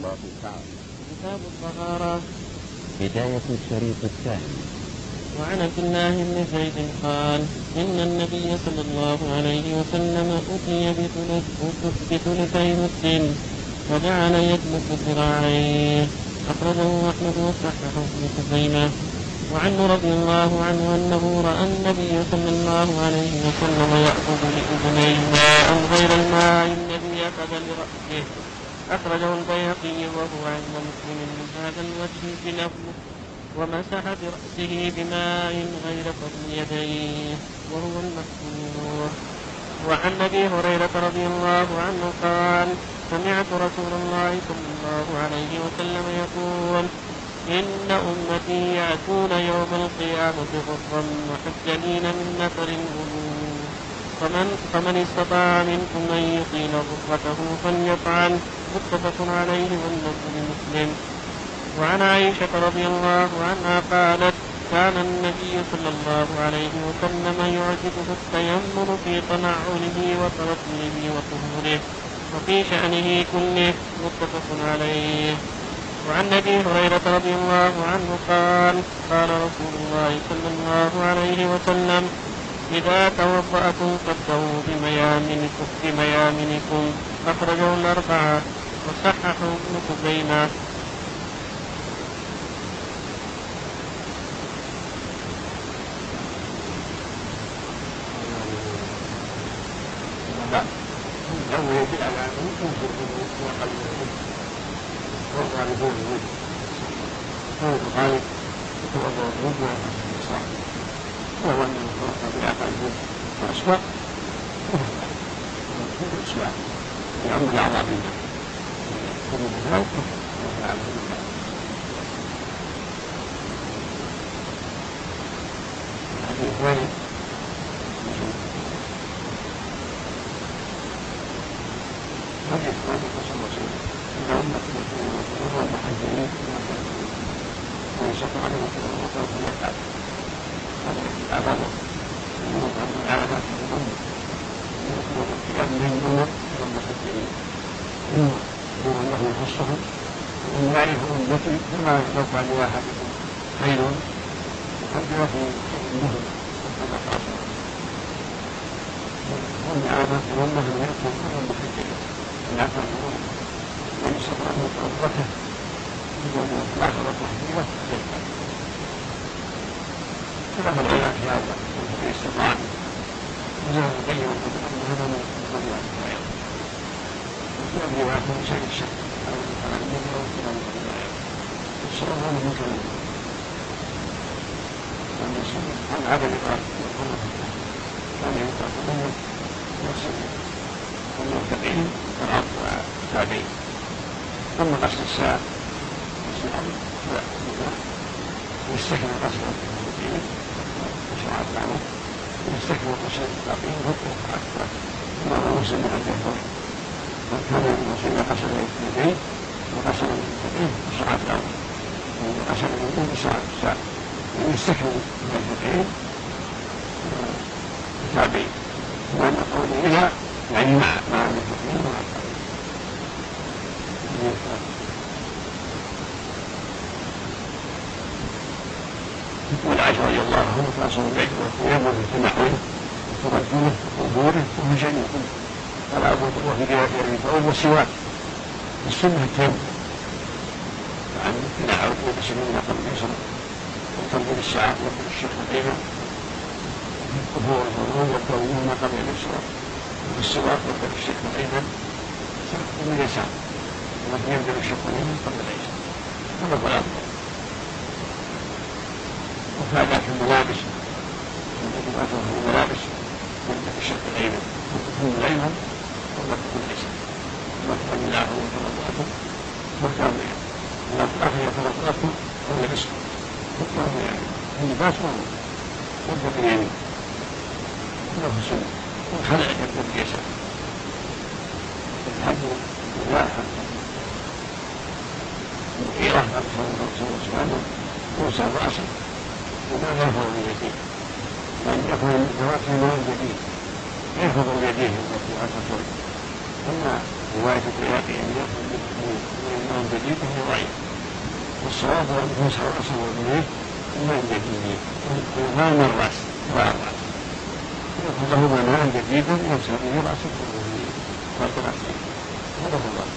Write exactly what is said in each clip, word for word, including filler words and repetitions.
كتاب الطهارة. بداية الشريط الثاني. وعن عبد الله بن زيد قال إن النبي صلى الله عليه وسلم أتي بثلثي مسلم وجعل يجلس ذراعيه. أخرجه أحمد وصححه ابن خزيمة. وعنه رضي الله عنه أنه رأى النبي صلى الله عليه وسلم يأخذ لأذنيه ماء غير الماء الذي أخذ لرأسه. أخرجه البيهقي وهو عند مسلم من هذا الوجه بلفظ ومسح برأسه بماء غير فضل يديه وهو المشهور. وعن أبي هريرة رضي الله عنه قال سمعت رسول الله صلى الله عليه وسلم يقول إن أمتي يأتون يوم القيامة غرا محجلين من نفر الوضوء فمن, فمن استطاع منكم أن يطيل غرته فليفعل. متفق عليه واللفظ لمسلم. وعن عائشة رضي الله عنها قالت كان النبي صلى الله عليه وسلم يعجبه التيمم في تنعله وترطله وطهوره وفي شأنه كله. متفق عليه. وعن أبي هريرة رضي الله عنه قال قال رسول الله صلى الله عليه وسلم إذا توضأتم فابدأوا بميامنكم, بميامنكم. أخرجه الأربعة وصححه ابن خزيمة. وهو أنه يتوقع بأقل وأسبق وأسبق يعم الأعضاء منه كل ذلك وفعل الله. الحديث الثاني حديث الثاني صلى الله عليه وسلم إذا أمت وهو محجلين ويسقط عليه وطلب ويفعل هذا العبادة الموضع من العبادات الأمة يكون الكتاب من الأمة والمحجلين يقول الله يخصهم وإن يعرف أمتي كما يوقع لواحدكم خير يقدر في أمهم وكما قال ومن عبادات الأمة من يكون والمحجلين من عبادة من يستطيع أن يتوضأ يقول الآخرة تحديدة كما في العلاج في هذا في استطاع وزاد القيم أن هذا من الضياء الضياء وفي الرواية من شيء الشك أو التعلم أو الكلام الضياء الصلاة هذا من كلام عن عدم قال كان يقال منه يغسل المرتقين والعرض والتابعين. أما غسل الساعة يستكمل غسل المرتقين وشرعت عنه يستكمل غسل الباقين وقوع أكثر ما هو مسلم من الجهر وكان المسلم غسل اليدين وغسل المرتقين وشرعت عنه وغسل اليدين وشرعت الساعة يستكمل المرتقين والتابعين وأن قولها يعني مع مع المرتقين ومع التابعين. والعائشة رضي الله عنه فأصل البيت والقيام في نحوه وترجله وظهوره وهو شيء كله قال أبو الله في رواية الرفاق والسواك السنة التام عن تناعل وتسليم نقل اليسر وترجل الساعة وكل الشيخ الأيمن وظهور الظهور والتوجيه نقل اليسر والسواك وكل الشيخ الأيمن من اليسار ومن يبدأ الشيخ الأيمن قبل اليسار هذا هو الأفضل. وفعلت الملابس التي أتوها الملابس من الشق الأيمن وتكون الأيمن وتكون الأيسر وكان الله وترضاكم وكان الله الآخر يترضاكم وهو الأسر وكان يعني اللباس وضع باليمين وله سنة والخلع يبدأ باليسار الحج مباحة مغيرة أكثر من رسول الله وسع رأسه وما يرفع من يديه وأن يكون الجواب في مال جديد يحفظ بيديه التي أتت أما رواية البيهقي عنده من جديد وهو ضعيف، والصواب هو أن يمسح رأسه ويديه ما جديد وما من الرأس وعلى الرأس يأخذ له ماء جديدا يمسح به رأسه ويديه فرق رأسه هذا هو الله.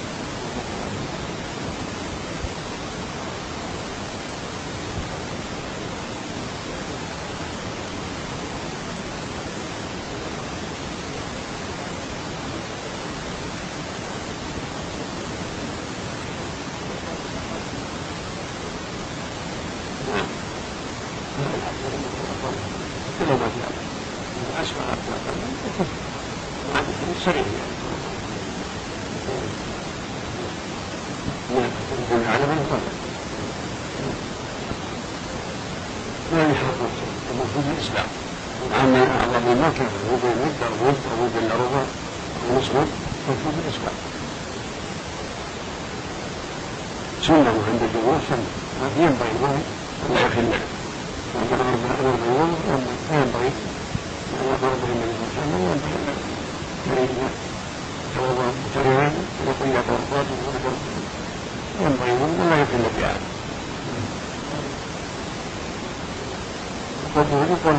سنة عند الجمهور سنة ينبغي أن لا يخل له وعند الجمهور ينبغي أن يضرب النبي صلى الله عليه وسلم وينبغي أن يتوضأ مترعا ويقول يا توضأت ينبغي أن لا يخل بهذا وقوله يقول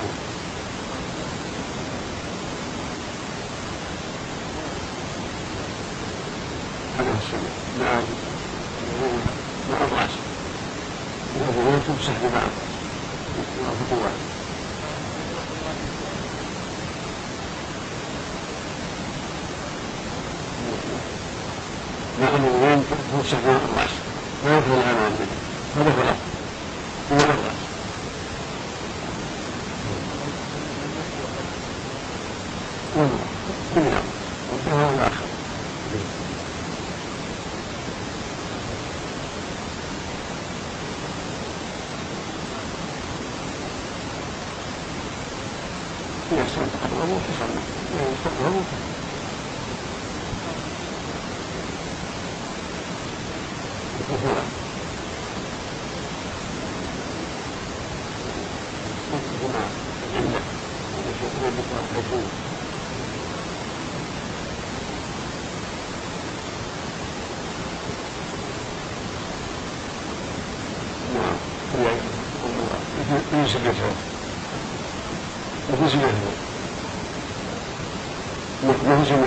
هذا السنة نعم مع الرأس وهو تمسح ببعض الخطوات مع الوين تمسح ببعض الرأس ما يدخل الأمام منه هذا هو الأفضل مع الرأس كل يوم وانتهى الآخر يحسن تقربه وتصنع يستقره وتصنع مجمع الجنة وشكرا بطاقته نعم هي يسجدها وفزمه مهزمه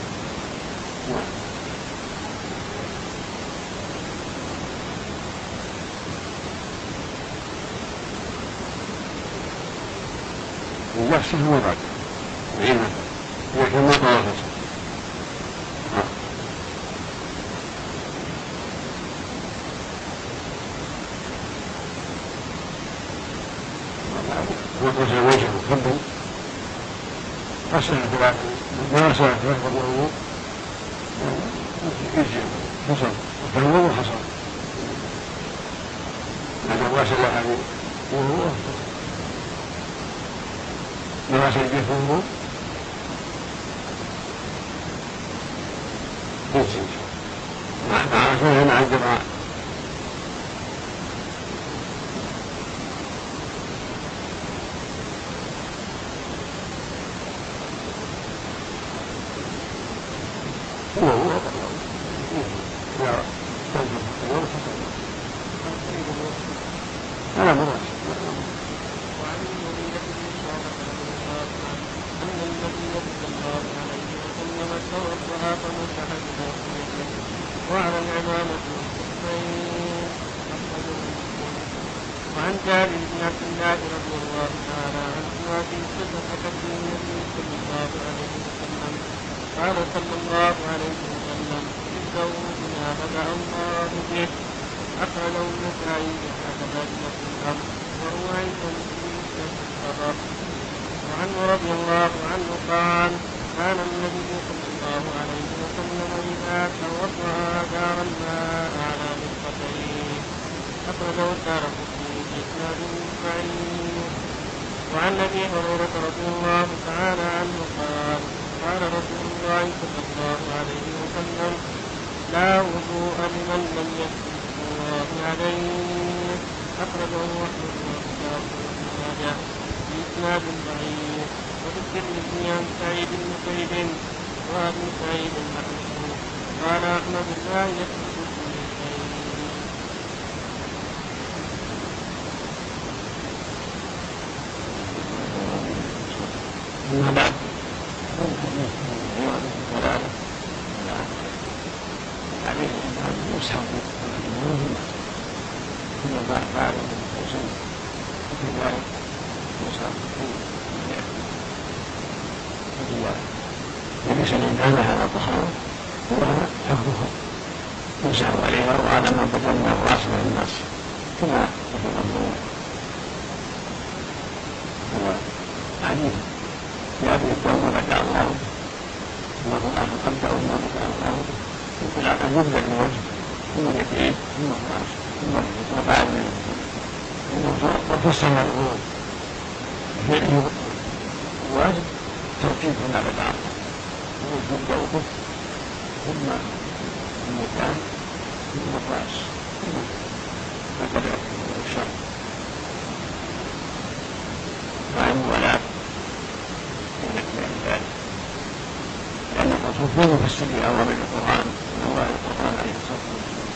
ويحسن هو بعد عينه لكن ما طرفته وغسل وجهه كله غسل ثلاث ما غسل ثلاث الوضوء يجزئ حصل الوضوء حصل لأنه غسل هذه وهو ما غسل جسمه يجزئ مع غسله مع الجماعة أنا مرة وعن المغيرة بن شعبة رضي الله عنه أن النبي صلى الله عليه وسلم توضأ فمسح بناصيته وعلى العمامة والخفين أخرجه مسلم. وعن جابر بن عبد الله رضي الله تعالى عنهما في قصة النبي صلى الله عليه وسلم قال صلى الله عليه وسلم ابدأوا بما بدأ الله به أخرجه النسائي هكذا بنفس الأمر وهو عند مسلم في الخبر. وعنه رضي الله عنه قال كان النبي صلى الله عليه وسلم إذا توضأ دار الماء على مرفقيه أخرجه الدارقطني بإسناد ضعيف. وعن أبي هريرة رضي الله تعالى عنه قال قال رسول الله صلى الله عليه وسلم لا وضوء لمن لم يذكر الله عليه أخرجه أحمد وأبو داود وابن ماجه بإسناد ضعيف. وفي الترمذي عن سعيد بن مسيب وأبي سعيد المحمود قال أحمد لا يثبت كل شيء. أما بعد عليه أن يسحب كل ما فعله من حسن وفي ذلك يسحب هو ليس الإنسان على طهارة ولا حفظها يسحب عليها وعلى ما بدلنا وأصل الناس كما في الأمر هو حديث يأتي الدوم رجع الله ثم الله قدر ما رجع الله يقول على يبدأ الوجه ثم اليدين ثم الرأس ثم الرفع وفصل الوجه فعله الواجب ترتيب ما رجع الله وجه الدوم ثم المكان ثم الرأس هكذا الشر وعن ولا لأن الرسول فيه يفسر بأوامر القرآن ونواهي القرآن عليه الصلاة والسلام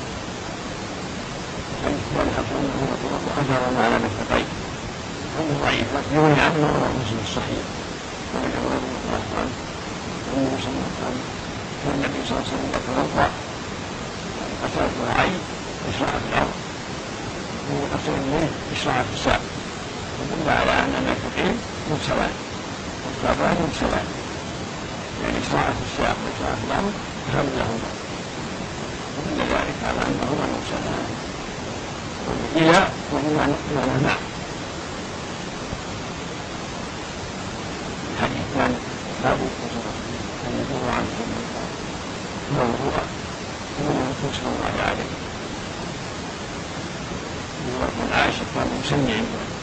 والحكم هو طرق أثر ما لم يستقيم هذا ضعيف لكن يروي عنه وهو مسلم الصحيح وعن عمر بن الخطاب أنه صلى الله عليه وسلم كان النبي صلى الله عليه وسلم يتوضأ قتل العين يشرع في الأرض وقتل الليل يشرع في الساق ودل على أن المكتوبين مبسلان والكعبان مبسلان يعني إشراع في الساق وإشراع في الأرض فهم لهما ودل ذلك على أنهما مبسلان والإله وإيمان نعم الحديث كان ثابت أن يدور عنه موضوعا ومن يكون صلى الله عليه ومن عائشة كان مسمع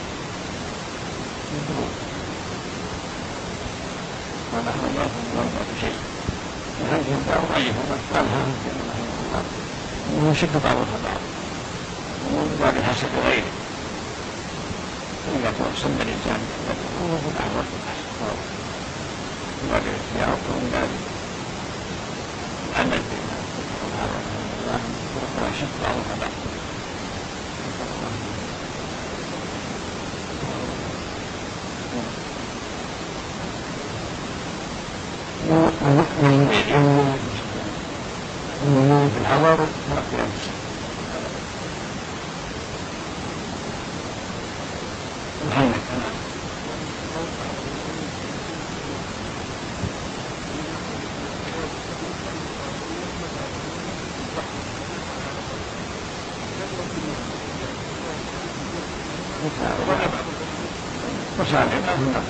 ونحن الله نرضى بشيء وهذه الدعوة ضعيفة وقد قالها رحمه الله انه يشد بعضها بعض ومن باب حسب غيره فاذا توسم الانسان فهو في الاحوال من باب الاحتياط ومن باب العمل بما وربما يشد بعضها بعض من في الحضر وفي أمس محمد وسالم أهل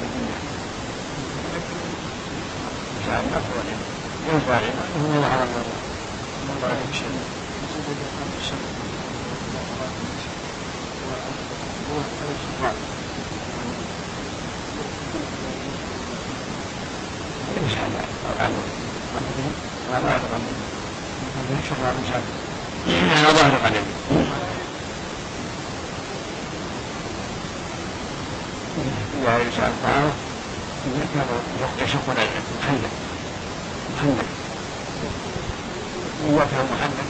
وسالم أفضل ينفعل أنه الله على الله الله عليه شيء يزيد الأمر الشر ليس هذا طبعا هذا ظاهر قلبي هذا شر الإنسان هذا ظاهر قلبي إذا الإنسان طاعه إذا كان يشق الخندق الخندق وكان محمد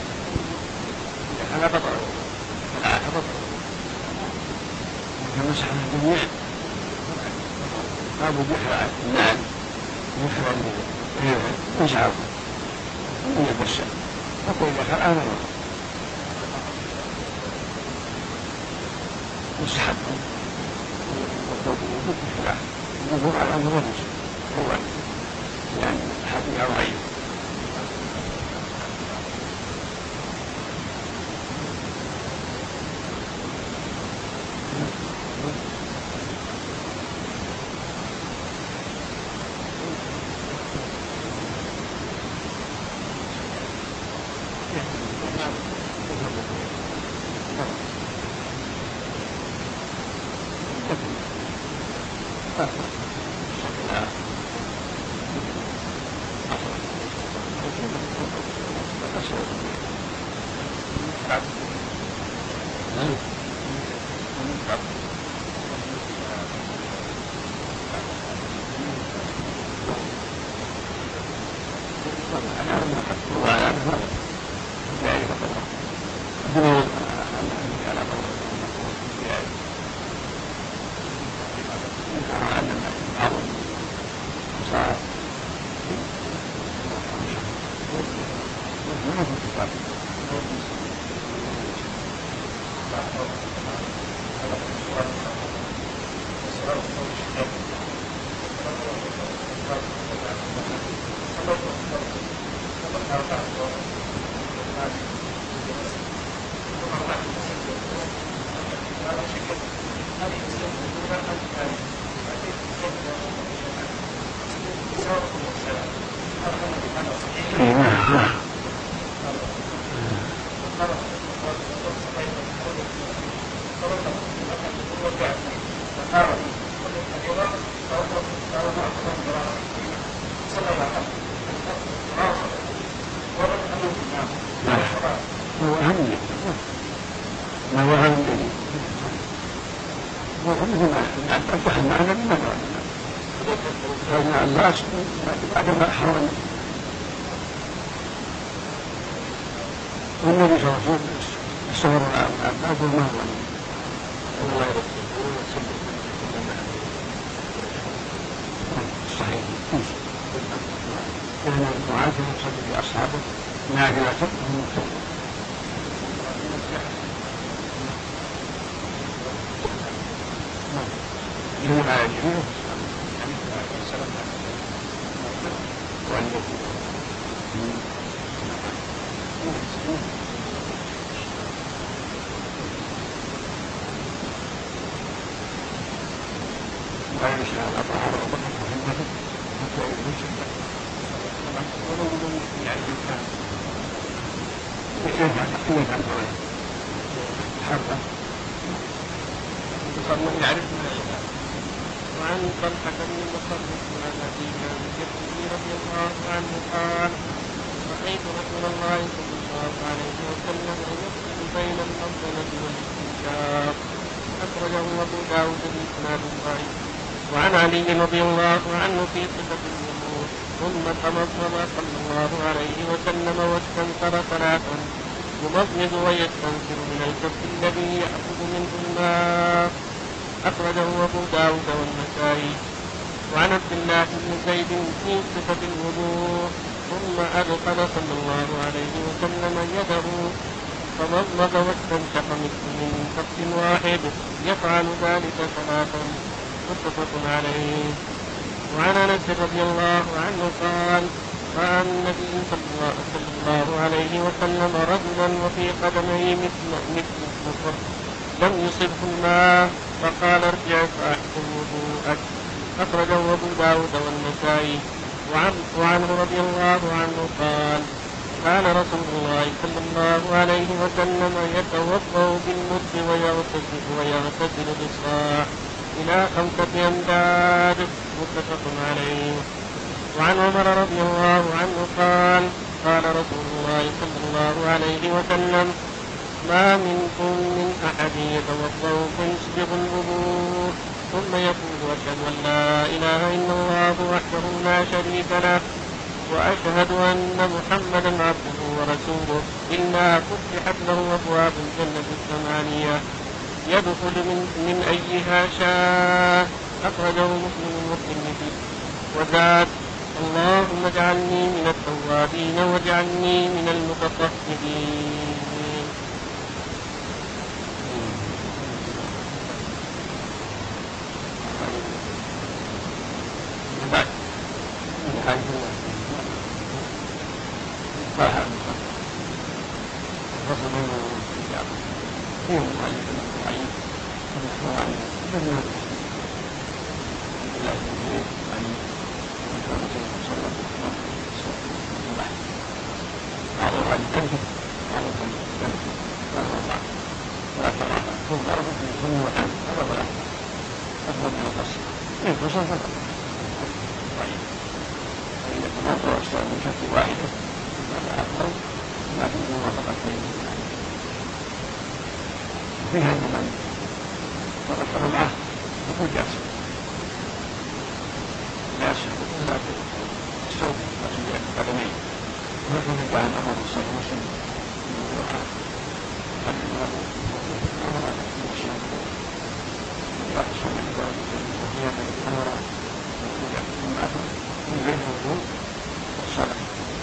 هذا بطل فلا بطل كمسح أبو بحر نعم بحر يزعر من يبسل أقول بحر أنا مستحب يقول على أمر الرجل هو يعني حد يرعيه والنبي صلى الله عليه وسلم السفر مع العباس وما هو صحيح كان معاذ يصلي بأصحابه نافلة وهم يصلون يجب على الجميع ولا يشاء الأطهار وبقى مهمة حتى يجب يعني كيف كيف حرة يعرف من الإسلام. وعن طلحة بن مصرف عن أبي جده رضي الله عنه قال رأيت رسول الله صلى الله عليه وسلم يفصل بين المنزلة والاستنشاق أخرجه أبو داود بإسناد ضعيف. وعن علي رضي الله عنه في صفة الوضوء ثم تمضمض صلى الله عليه وسلم واستنثر ثلاثا يمضمض ويستنثر من الكف الذي يأخذ منه الماء أخرجه أبو داود والنسائي. وعن عبد الله بن زيد في صفة الوضوء ثم أدخل صلى الله عليه وسلم يده فمضمض واستنشق من كف واحد يفعل ذلك ثلاثا متفق عليه. وعن أنس رضي الله عنه قال رأى النبي صلى الله عليه وسلم رجلا وفي قدمه مثل مثل الصفر لم يصبه الماء فقال ارجع فأحسن وضوءك أخرجه أبو داود والنسائي. وعن وعنه رضي الله عنه قال كان رسول الله صلى الله عليه وسلم يتوضأ بالمد ويغتسل ويغتسل بالصاع إلى خمسة أمداد متفق عليه. وعن عمر رضي الله عنه قال قال رسول الله صلى الله عليه وسلم ما منكم من أحد يتوضأ فيسبغ الوضوء ثم يقول أشهد أن لا إله إلا الله وحده لا شريك له وأشهد أن محمدا عبده ورسوله إلا فتحت له أبواب الجنة الثمانية يدخل من, من أيها شاء أخرجه مسلم والترمذي. وزاد: اللهم اجعلني من التوابين واجعلني من المتطهرين. فيها من تذكر معه يقول ياسر ياسر لا الصوت مسؤولية القدمين ولكن إذا كان أمر الصلاة مسلم من غير الوضوء والصلاة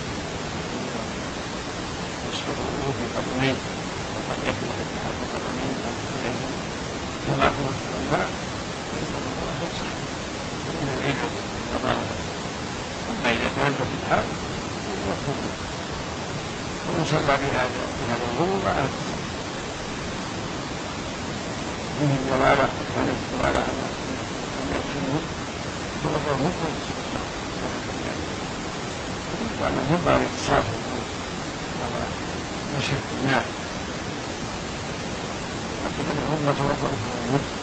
يسقط الوضوء في القدمين وقد يكون في اتحاد القدمين كما هو العلماء فإن الله يصح من العلم تضارب. أما إذا كان في اتحاد فهو ومن صلى بهذا بهذا الوضوء على فيه الدلالة كانت الدلالة على أن السنة تغفر مطلق وأن ينبغي الاقتصاد على مشرق الماء لكن الأمة توفر في المد